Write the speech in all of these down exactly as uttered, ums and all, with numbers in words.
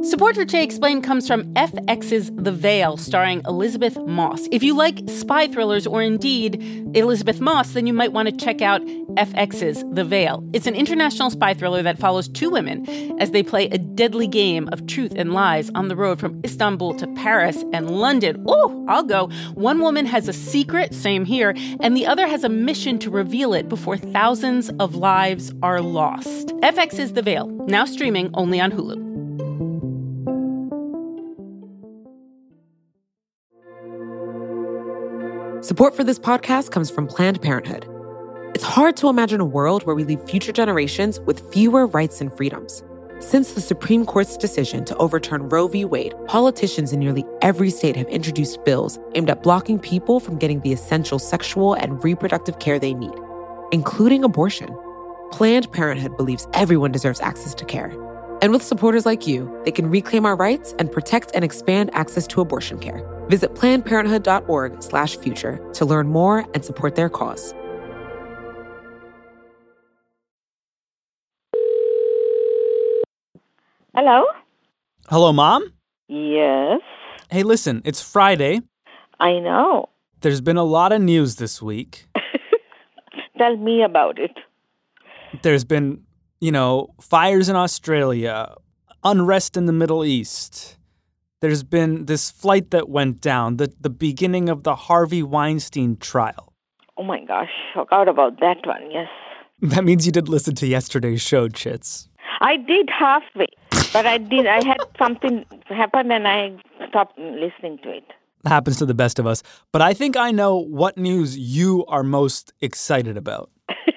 Support for Che Explained comes from F X's The Veil, starring Elizabeth Moss. If you like spy thrillers or indeed Elizabeth Moss, then you might want to check out F X's The Veil. It's an international spy thriller that follows two women as they play a deadly game of truth and lies on the road from Istanbul to Paris and London. Oh, I'll go. One woman has a secret, same here, and the other has a mission to reveal it before thousands of lives are lost. F X's The Veil, now streaming only on Hulu. Support for this podcast comes from Planned Parenthood. It's hard to imagine a world where we leave future generations with fewer rights and freedoms. Since the Supreme Court's decision to overturn Roe v. Wade, politicians in nearly every state have introduced bills aimed at blocking people from getting the essential sexual and reproductive care they need, including abortion. Planned Parenthood believes everyone deserves access to care. And with supporters like you, they can reclaim our rights and protect and expand access to abortion care. Visit plannedparenthood.org slash future to learn more and support their cause. Hello? Hello, Mom? Yes? Hey, listen, it's Friday. I know. There's been a lot of news this week. Tell me about it. There's been, you know, fires in Australia, unrest in the Middle East. There's been this flight that went down, the, the beginning of the Harvey Weinstein trial. Oh my gosh, forgot about that one, yes. That means you did listen to yesterday's show, Chits. I did halfway, but I did. I had something happen and I stopped listening to it. Happens to the best of us. But I think I know what news you are most excited about.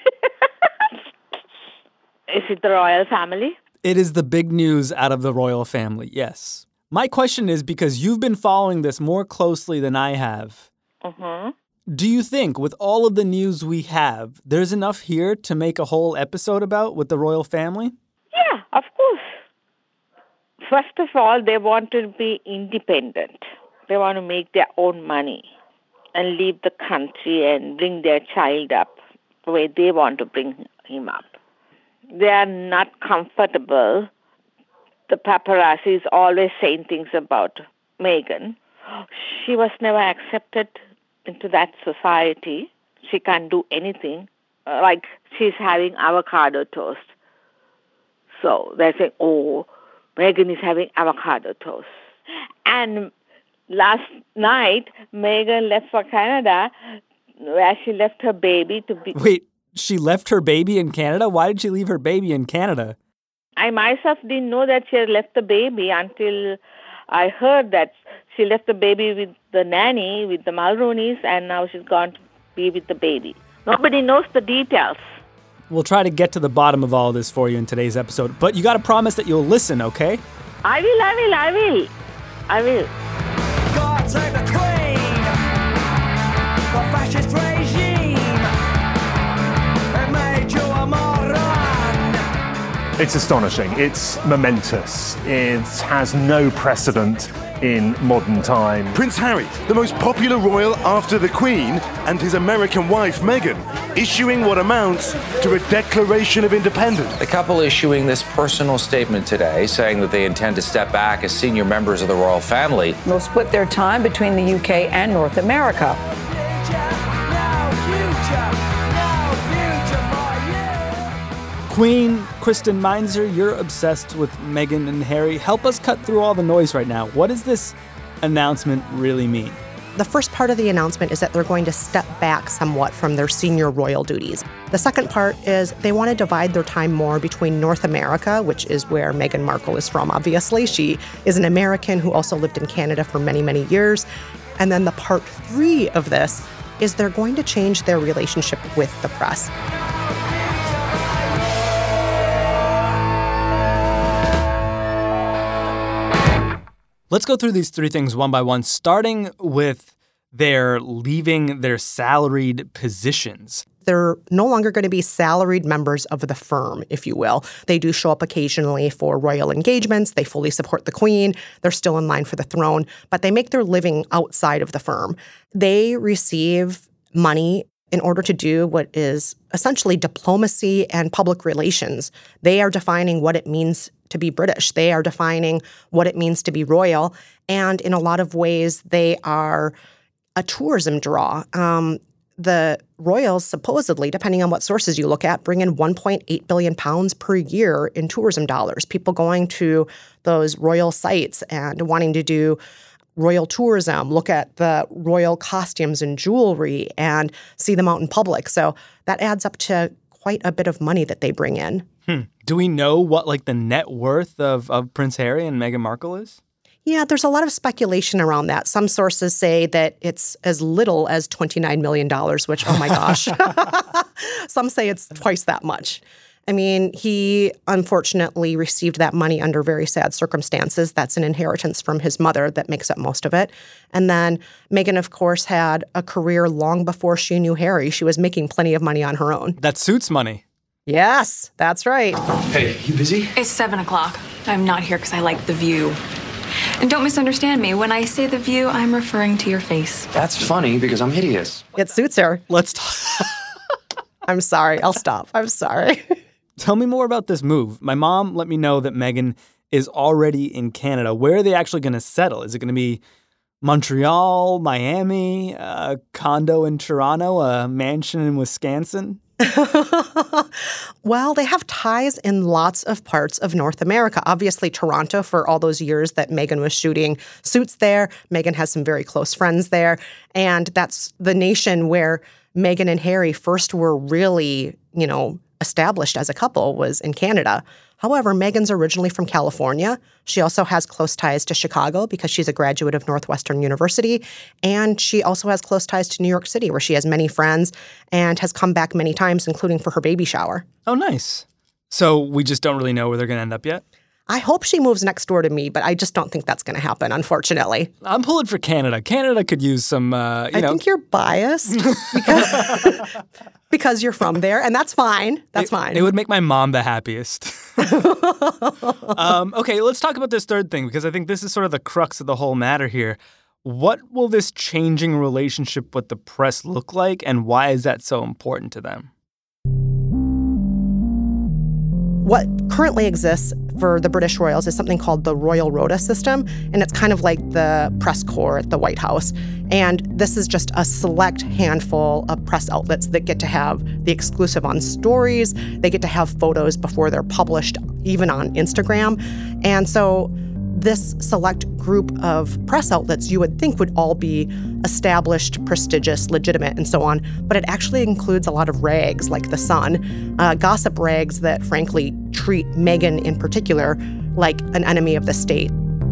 Is it the royal family? It is the big news out of the royal family, yes. My question is, because you've been following this more closely than I have, Mm-hmm. do you think with all of the news we have, there's enough here to make a whole episode about with the royal family? Yeah, of course. First of all, they want to be independent. They want to make their own money and leave the country and bring their child up the way they want to bring him up. They are not comfortable. The paparazzi is always saying things about Meghan. She was never accepted into that society. She can't do anything. Uh, like she's having avocado toast. So they're saying, oh, Meghan is having avocado toast. And last night, Meghan left for Canada, where she left her baby to be... Wait, she left her baby in Canada? Why did she leave her baby in Canada? I myself didn't know that she had left the baby until I heard that she left the baby with the nanny, with the Mulrooney's, and now she's gone to be with the baby. Nobody knows the details. We'll try to get to the bottom of all of this for you in today's episode, but you got to promise that you'll listen, okay? I will, I will, I will. I will. God save the Queen, the fascist regime, it made you a moron. It's astonishing. It's momentous. It has no precedent in modern time. Prince Harry, the most popular royal after the Queen, and his American wife Meghan, issuing what amounts to a declaration of independence. The couple issuing this personal statement today, saying that they intend to step back as senior members of the royal family. They'll split their time between the U K and North America. Queen Kristen Meinzer, you're obsessed with Meghan and Harry. Help us cut through all the noise right now. What does this announcement really mean? The first part of the announcement is that they're going to step back somewhat from their senior royal duties. The second part is they want to divide their time more between North America, which is where Meghan Markle is from, obviously. She is an American who also lived in Canada for many, many years. And then the part three of this is they're going to change their relationship with the press. Let's go through these three things one by one, starting with their leaving their salaried positions. They're no longer going to be salaried members of the firm, if you will. They do show up occasionally for royal engagements. They fully support the Queen. They're still in line for the throne, but they make their living outside of the firm. They receive money in order to do what is essentially diplomacy and public relations. They are defining what it means to be British. They are defining what it means to be royal. And in a lot of ways, they are a tourism draw. Um, the royals supposedly, depending on what sources you look at, bring in one point eight billion pounds per year in tourism dollars. People going to those royal sites and wanting to do royal tourism, look at the royal costumes and jewelry and see them out in public. So that adds up to quite a bit of money that they bring in. Hmm. Do we know what like the net worth of, of Prince Harry and Meghan Markle is? Yeah, there's a lot of speculation around that. Some sources say that it's as little as twenty-nine million dollars, which, oh my gosh. Some say it's twice that much. I mean, he unfortunately received that money under very sad circumstances. That's an inheritance from his mother that makes up most of it. And then Meghan, of course, had a career long before she knew Harry. She was making plenty of money on her own. That suits money. Yes, that's right. Hey, you busy? It's seven o'clock. I'm not here because I like the view. And don't misunderstand me. When I say the view, I'm referring to your face. That's funny because I'm hideous. It suits her. Let's talk. I'm sorry. I'll stop. I'm sorry. Tell me more about this move. My mom let me know that Meghan is already in Canada. Where are they actually going to settle? Is it going to be Montreal, Miami, a condo in Toronto, a mansion in Wisconsin? Well, they have ties in lots of parts of North America. Obviously, Toronto, for all those years that Meghan was shooting Suits there. Meghan has some very close friends there. And that's the nation where Meghan and Harry first were really, you know, established as a couple, was in Canada. However, Meghan's originally from California. She also has close ties to Chicago because she's a graduate of Northwestern University. And she also has close ties to New York City, where she has many friends and has come back many times, including for her baby shower. Oh, nice. So we just don't really know where they're going to end up yet? I hope she moves next door to me, but I just don't think that's going to happen, unfortunately. I'm pulling for Canada. Canada could use some, uh, you I know. I think you're biased because, because you're from there, and that's fine. That's it, fine. It would make my mom the happiest. um, okay, let's talk about this third thing, because I think this is sort of the crux of the whole matter here. What will this changing relationship with the press look like, and why is that so important to them? What currently exists for the British royals is something called the Royal Rota system, and it's kind of like the press corps at the White House. And this is just a select handful of press outlets that get to have the exclusive on stories. They get to have photos before they're published, even on Instagram. And so this select group of press outlets you would think would all be established, prestigious, legitimate, and so on, but it actually includes a lot of rags like The Sun, uh, gossip rags that frankly treat Meghan in particular like an enemy of the state.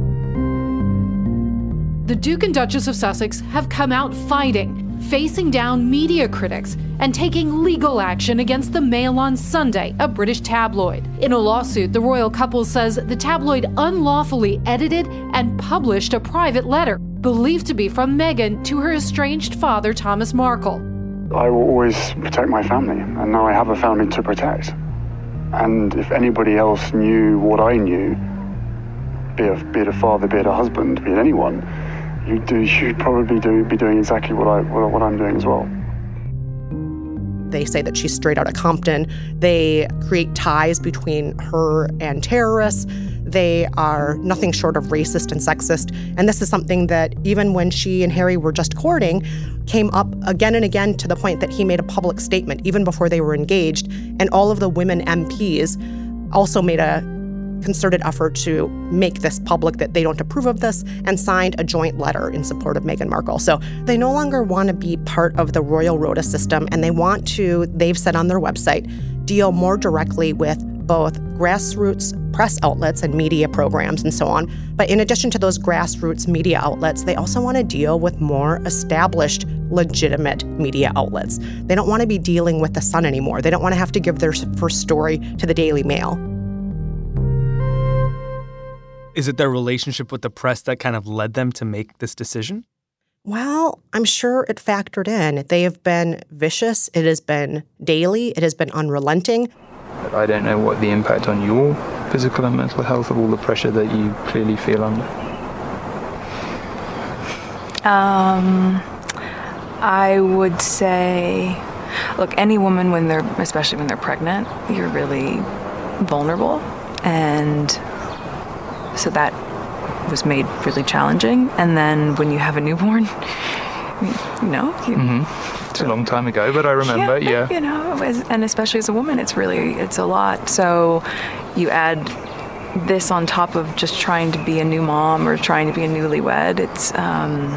The Duke and Duchess of Sussex have come out fighting, facing down media critics and taking legal action against the Mail on Sunday, a British tabloid. In a lawsuit, the royal couple says the tabloid unlawfully edited and published a private letter believed to be from Meghan to her estranged father, Thomas Markle. I will always protect my family, and now I have a family to protect. And if anybody else knew what I knew, be it, be it a father, be it a husband, be it anyone, you do, you'd probably do, be doing exactly what, I, what, what I'm doing as well. They say that she's straight out of Compton. They create ties between her and terrorists. They are nothing short of racist and sexist. And this is something that even when she and Harry were just courting, came up again and again to the point that he made a public statement, even before they were engaged. And all of the women M Ps also made a concerted effort to make this public that they don't approve of this, and signed a joint letter in support of Meghan Markle. So they no longer want to be part of the Royal Rota system, and they want to, they've said on their website, deal more directly with both grassroots press outlets and media programs and so on. But in addition to those grassroots media outlets, they also want to deal with more established, legitimate media outlets. They don't want to be dealing with The Sun anymore. They don't want to have to give their first story to the Daily Mail. Is it their relationship with the press that kind of led them to make this decision? Well, I'm sure it factored in. They have been vicious. It has been daily. It has been unrelenting. I don't know what the impact on your physical and mental health of all the pressure that you clearly feel under. Um, I would say, look, any woman when they're, especially when they're pregnant, you're really vulnerable. And So that was made really challenging. And then when you have a newborn, you know, you, mm-hmm. It's a long time ago, but I remember, yeah. yeah. You know, as, and especially as a woman, it's really, it's a lot. So you add this on top of just trying to be a new mom or trying to be a newlywed. It's, um,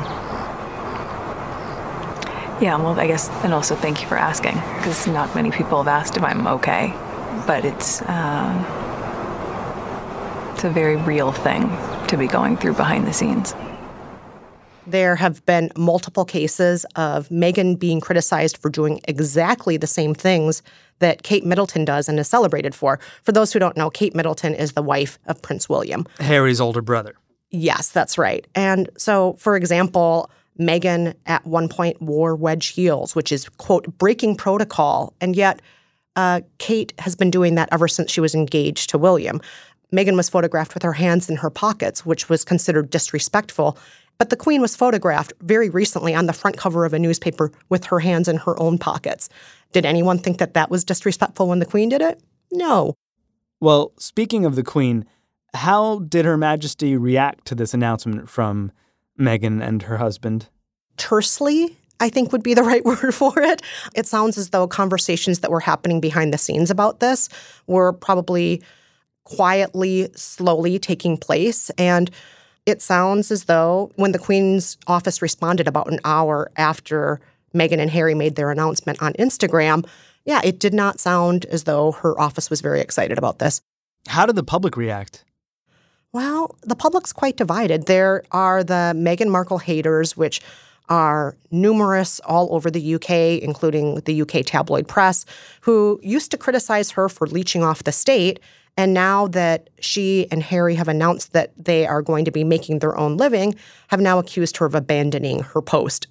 yeah, well, I guess, and also thank you for asking, because not many people have asked if I'm okay, but it's, um, it's a very real thing to be going through behind the scenes. There have been multiple cases of Meghan being criticized for doing exactly the same things that Kate Middleton does and is celebrated for. For those who don't know, Kate Middleton is the wife of Prince William. Harry's older brother. Yes, that's right. And so, for example, Meghan at one point wore wedge heels, which is, quote, breaking protocol. And yet uh, Kate has been doing that ever since she was engaged to William. Meghan was photographed with her hands in her pockets, which was considered disrespectful. But the Queen was photographed very recently on the front cover of a newspaper with her hands in her own pockets. Did anyone think that that was disrespectful when the Queen did it? No. Well, speaking of the Queen, how did Her Majesty react to this announcement from Meghan and her husband? Tersely, I think would be the right word for it. It sounds as though conversations that were happening behind the scenes about this were probably quietly, slowly taking place. And it sounds as though when the Queen's office responded about an hour after Meghan and Harry made their announcement on Instagram, yeah, it did not sound as though her office was very excited about this. How did the public react? Well, the public's quite divided. There are the Meghan Markle haters, which are numerous all over the U K, including the U K tabloid press, who used to criticize her for leeching off the state. And now that she and Harry have announced that they are going to be making their own living, have now accused her of abandoning her post.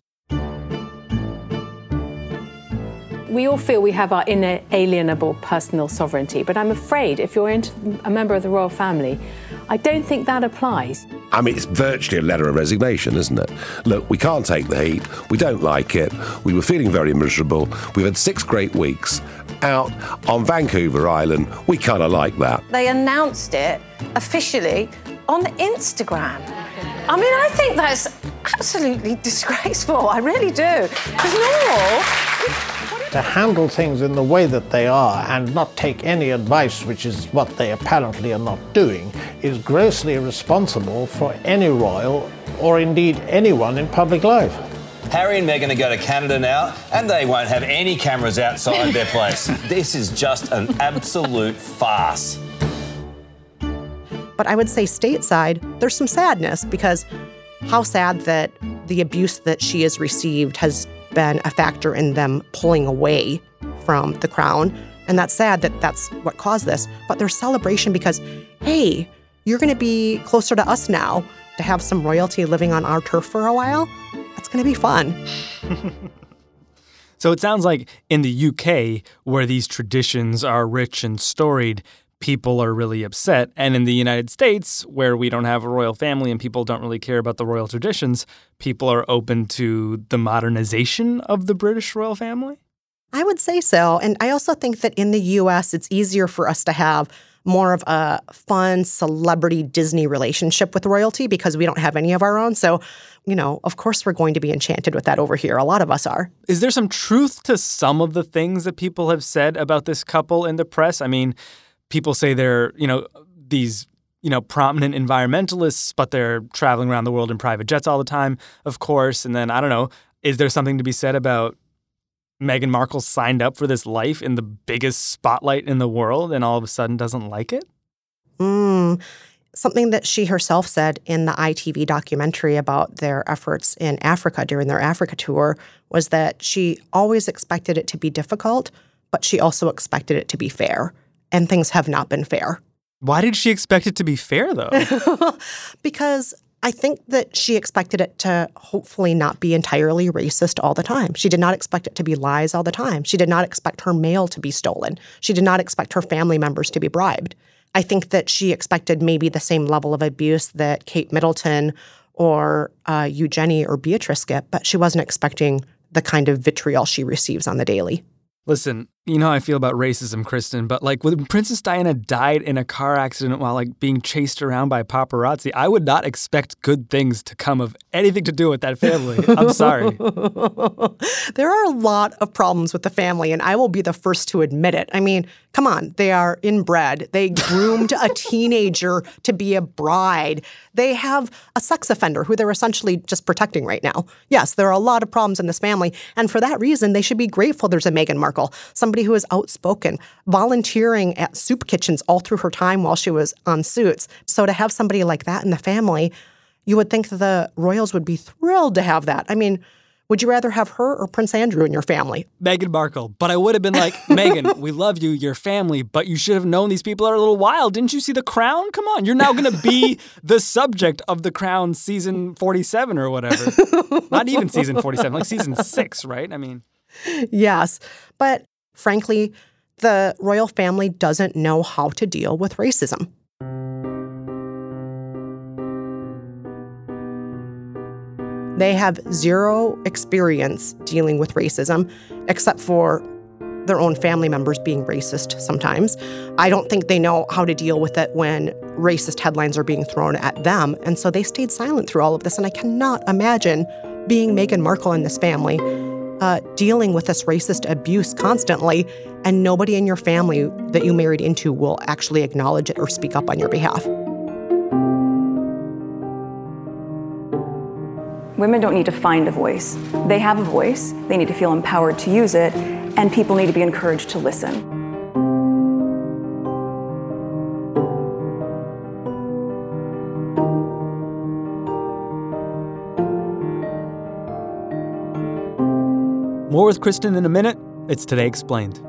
We all feel we have our inalienable personal sovereignty, but I'm afraid if you're a member of the royal family, I don't think that applies. I mean, it's virtually a letter of resignation, isn't it? Look, we can't take the heat. We don't like it. We were feeling very miserable. We've had six great weeks out on Vancouver Island. We kind of like that. They announced it officially on Instagram. I mean, I think that's absolutely disgraceful. I really do. Because normal... To handle things in the way that they are and not take any advice, which is what they apparently are not doing, is grossly irresponsible for any royal or indeed anyone in public life. Harry and Meghan are going to Canada now, and they won't have any cameras outside their place. This is just an absolute farce. But I would say stateside, there's some sadness, because how sad that the abuse that she has received has been a factor in them pulling away from the crown. And that's sad that that's what caused this. But there's celebration because, hey, you're going to be closer to us now, to have some royalty living on our turf for a while. That's going to be fun. So it sounds like in the U K, where these traditions are rich and storied, people are really upset. And in the United States, where we don't have a royal family and people don't really care about the royal traditions, people are open to the modernization of the British royal family? I would say so. And I also think that in the U S, it's easier for us to have more of a fun celebrity Disney relationship with royalty because we don't have any of our own. So, you know, of course we're going to be enchanted with that over here. A lot of us are. Is there some truth to some of the things that people have said about this couple in the press? I mean, people say they're, you know, these, you know, prominent environmentalists, but they're traveling around the world in private jets all the time, of course. And then, I don't know, is there something to be said about Meghan Markle signed up for this life in the biggest spotlight in the world and all of a sudden doesn't like it? Mm, something that she herself said in the I T V documentary about their efforts in Africa during their Africa tour was that she always expected it to be difficult, but she also expected it to be fair. And things have not been fair. Why did she expect it to be fair, though? Because I think that she expected it to hopefully not be entirely racist all the time. She did not expect it to be lies all the time. She did not expect her mail to be stolen. She did not expect her family members to be bribed. I think that she expected maybe the same level of abuse that Kate Middleton or uh, Eugenie or Beatrice get, but she wasn't expecting the kind of vitriol she receives on the daily. Listen, You know how I feel about racism, Kristen, but like when Princess Diana died in a car accident while like being chased around by paparazzi, I would not expect good things to come of anything to do with that family. I'm sorry. There are a lot of problems with the family, and I will be the first to admit it. I mean, come on, they are inbred. They groomed a teenager to be a bride. They have a sex offender who they're essentially just protecting right now. Yes, there are a lot of problems in this family, and for that reason, they should be grateful there's a Meghan Markle, somebody who is outspoken, volunteering at soup kitchens all through her time while she was on Suits. So to have somebody like that in the family, you would think the royals would be thrilled to have that. I mean, would you rather have her or Prince Andrew in your family? Meghan Markle. But I would have been like, Meghan, we love you, your family, but you should have known these people are a little wild. Didn't you see The Crown? Come on, you're now going to be the subject of The Crown season forty-seven or whatever. Not even season forty-seven, like season six, right? I mean. Yes, but frankly, the royal family doesn't know how to deal with racism. They have zero experience dealing with racism, except for their own family members being racist sometimes. I don't think they know how to deal with it when racist headlines are being thrown at them, and so they stayed silent through all of this, and I cannot imagine being Meghan Markle in this family, uh, dealing with this racist abuse constantly, and nobody in your family that you married into will actually acknowledge it or speak up on your behalf. Women don't need to find a voice. They have a voice. They need to feel empowered to use it, and people need to be encouraged to listen. More with Kristen in a minute. It's Today Explained.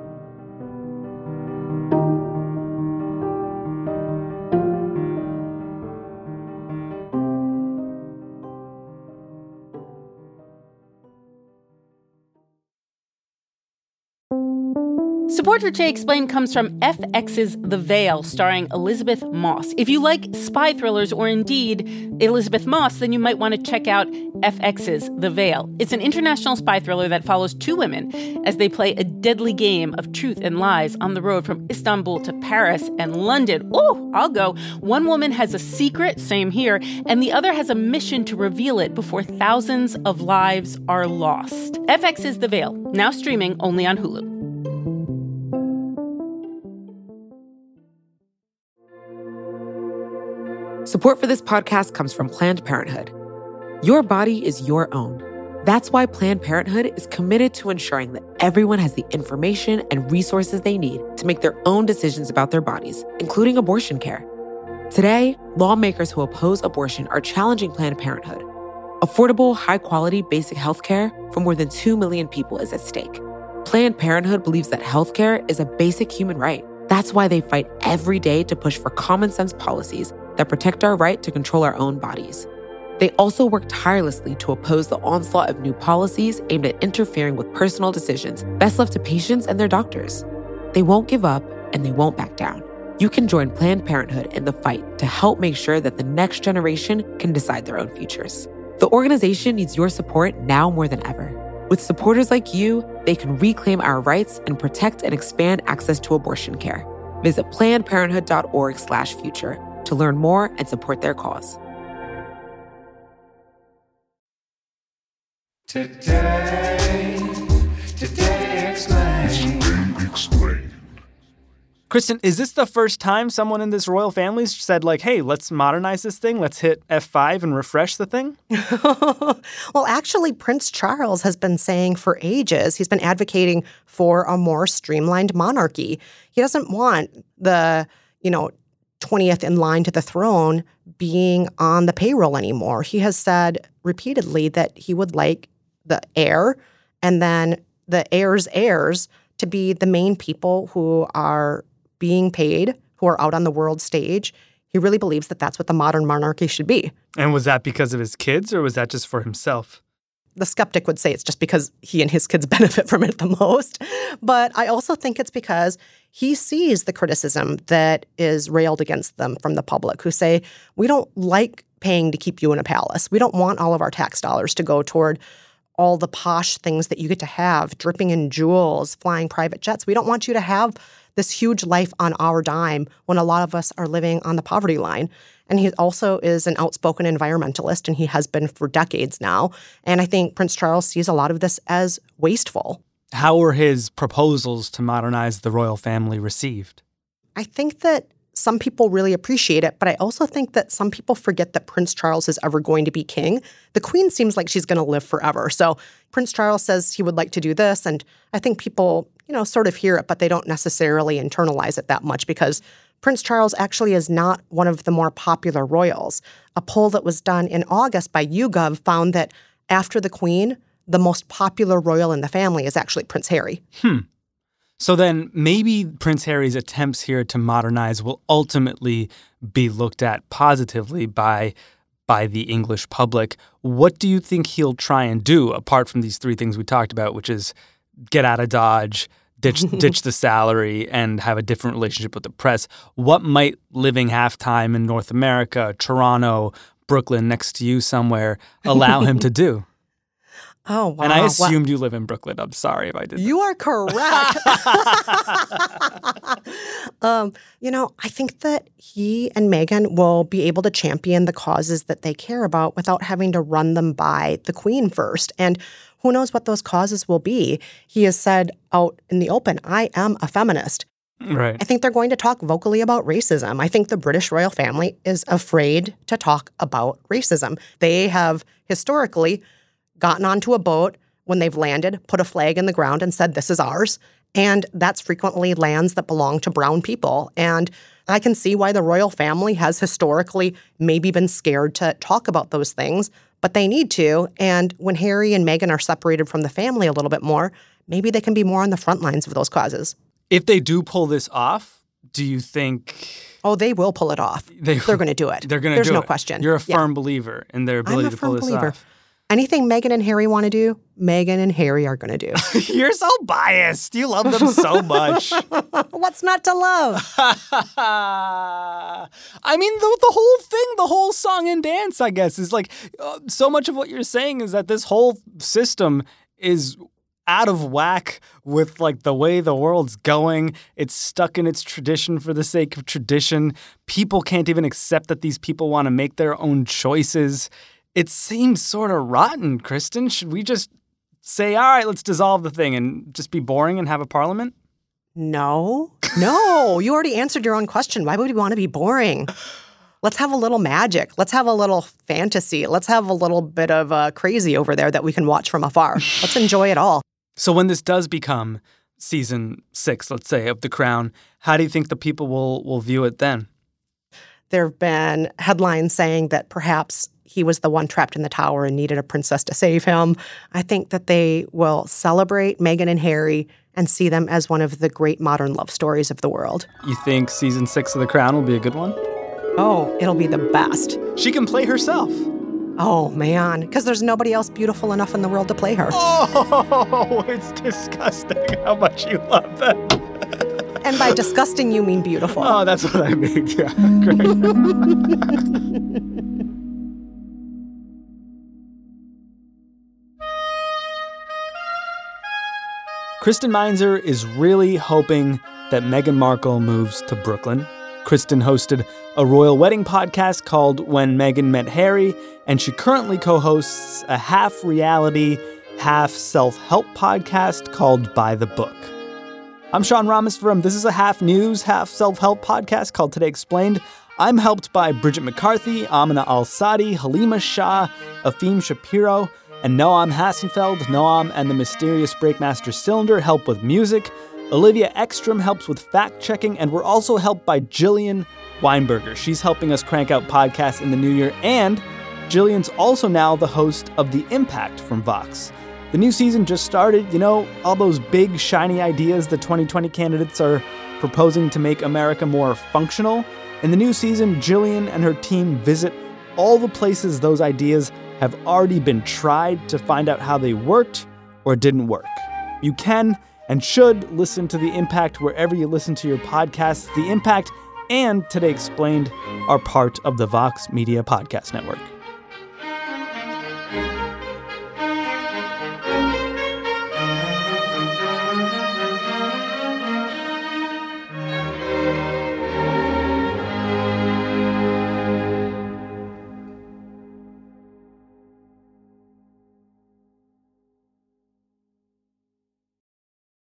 Support for Today Explained comes from F X's The Veil, starring Elizabeth Moss. If you like spy thrillers or indeed Elizabeth Moss, then you might want to check out F X's The Veil. It's an international spy thriller that follows two women as they play a deadly game of truth and lies on the road from Istanbul to Paris and London. Oh, I'll go. One woman has a secret, same here, and the other has a mission to reveal it before thousands of lives are lost. F X's The Veil, now streaming only on Hulu. Support for this podcast comes from Planned Parenthood. Your body is your own. That's why Planned Parenthood is committed to ensuring that everyone has the information and resources they need to make their own decisions about their bodies, including abortion care. Today, lawmakers who oppose abortion are challenging Planned Parenthood. Affordable, high-quality basic health care for more than two million people is at stake. Planned Parenthood believes that health care is a basic human right. That's why they fight every day to push for common-sense policies that protect our right to control our own bodies. They also work tirelessly to oppose the onslaught of new policies aimed at interfering with personal decisions best left to patients and their doctors. They won't give up, and they won't back down. You can join Planned Parenthood in the fight to help make sure that the next generation can decide their own futures. The organization needs your support now more than ever. With supporters like you, they can reclaim our rights and protect and expand access to abortion care. Visit plannedparenthood.org slash future to learn more and support their cause. Today, today explain. Kristen, is this the first time someone in this royal family said, like, hey, let's modernize this thing, let's hit F five and refresh the thing? Well, actually, Prince Charles has been saying for ages, he's been advocating for a more streamlined monarchy. He doesn't want the, you know, twentieth in line to the throne being on the payroll anymore. He has said repeatedly that he would like the heir and then the heir's heirs to be the main people who are being paid, who are out on the world stage. He really believes that that's what the modern monarchy should be. And was that because of his kids, or was that just for himself? The skeptic would say it's just because he and his kids benefit from it the most. But I also think it's because he sees the criticism that is railed against them from the public, who say, we don't like paying to keep you in a palace. We don't want all of our tax dollars to go toward all the posh things that you get to have, dripping in jewels, flying private jets. We don't want you to have this huge life on our dime when a lot of us are living on the poverty line. And he also is an outspoken environmentalist, and he has been for decades now. And I think Prince Charles sees a lot of this as wasteful. How were his proposals to modernize the royal family received? I think that some people really appreciate it, but I also think that some people forget that Prince Charles is ever going to be king. The Queen seems like she's going to live forever. So Prince Charles says he would like to do this, and I think people, you know, sort of hear it, but they don't necessarily internalize it that much because Prince Charles actually is not one of the more popular royals. A poll that was done in August by YouGov found that after the Queen, the most popular royal in the family is actually Prince Harry. Hmm. So then maybe Prince Harry's attempts here to modernize will ultimately be looked at positively by by the English public. What do you think he'll try and do, apart from these three things we talked about, which is get out of Dodge, ditch, ditch the salary, and have a different relationship with the press? What might living half-time in North America, Toronto, Brooklyn, next to you somewhere, allow him to do? Oh, wow. And I assumed well, you live in Brooklyn. I'm sorry if I did that. You are correct. um, you know, I think that he and Meghan will be able to champion the causes that they care about without having to run them by the Queen first. And who knows what those causes will be. He has said out in the open, I am a feminist. Right. I think they're going to talk vocally about racism. I think the British royal family is afraid to talk about racism. They have historically gotten onto a boat when they've landed, put a flag in the ground and said, this is ours. And that's frequently lands that belong to brown people. And I can see why the royal family has historically maybe been scared to talk about those things, but they need to. And when Harry and Meghan are separated from the family a little bit more, maybe they can be more on the front lines of those causes. If they do pull this off, do you think... Oh, they will pull it off. They, They're going to do it. They're going to do it. There's no question. You're a firm yeah. believer in their ability to pull this believer. off. Anything Meghan and Harry want to do, Meghan and Harry are going to do. You're so biased. You love them so much. What's not to love? I mean, the, the whole thing, the whole song and dance, I guess, is like uh, so much of what you're saying is that this whole system is out of whack with like the way the world's going. It's stuck in its tradition for the sake of tradition. People can't even accept that these people want to make their own choices. It seems sort of rotten, Kristen. Should we just say, all right, let's dissolve the thing and just be boring and have a parliament? No. No. You already answered your own question. Why would we want to be boring? Let's have a little magic. Let's have a little fantasy. Let's have a little bit of uh, crazy over there that we can watch from afar. Let's enjoy it all. So when this does become season six, let's say, of The Crown, how do you think the people will, will view it then? There have been headlines saying that perhaps he was the one trapped in the tower and needed a princess to save him. I think that they will celebrate Meghan and Harry and see them as one of the great modern love stories of the world. You think season six of The Crown will be a good one? Oh, it'll be the best. She can play herself. Oh, man, because there's nobody else beautiful enough in the world to play her. Oh, it's disgusting how much you love that. And by disgusting, you mean beautiful. Oh, that's what I mean. Yeah, great. Kristen Meinzer is really hoping that Meghan Markle moves to Brooklyn. Kristen hosted a royal wedding podcast called When Meghan Met Harry, and she currently co-hosts a half-reality, half-self-help podcast called By the Book. I'm Sean Rameswaram. This is a half-news, half-self-help podcast called Today Explained. I'm helped by Bridget McCarthy, Amina Al-Sadi, Halima Shah, Afim Shapiro, and Noam Hassenfeld. Noam and the mysterious Breakmaster Cylinder help with music. Olivia Ekstrom helps with fact-checking, and we're also helped by Jillian Weinberger. She's helping us crank out podcasts in the new year, and Jillian's also now the host of The Impact from Vox. The new season just started. You know, all those big, shiny ideas the twenty twenty candidates are proposing to make America more functional? In the new season, Jillian and her team visit all the places those ideas have already been tried to find out how they worked or didn't work. You can and should listen to The Impact wherever you listen to your podcasts. The Impact and Today Explained are part of the Vox Media Podcast Network.